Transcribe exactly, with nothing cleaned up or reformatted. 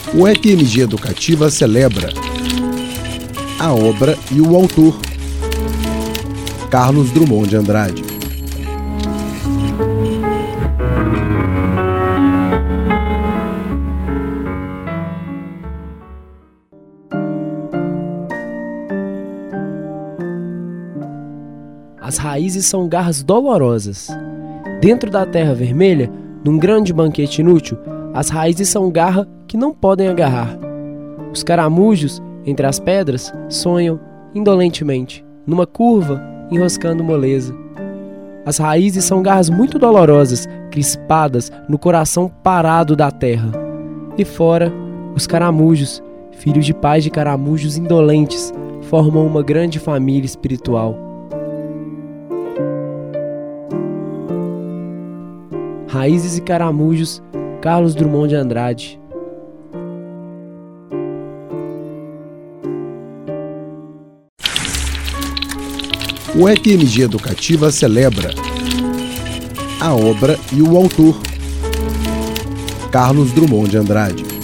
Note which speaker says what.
Speaker 1: O E Q M G Educativa celebra a obra e o autor, Carlos Drummond de Andrade.
Speaker 2: As raízes são garras dolorosas. Dentro da terra vermelha, num grande banquete inútil, as raízes são garra que não podem agarrar. Os caramujos, entre as pedras, sonham indolentemente, numa curva, enroscando moleza. As raízes são garras muito dolorosas, crispadas no coração parado da terra. E fora, os caramujos, filhos de pais de caramujos indolentes, formam uma grande família espiritual. Raízes e Caramujos, Carlos Drummond de Andrade.
Speaker 1: O E Q M G Educativa celebra a obra e o autor, Carlos Drummond de Andrade.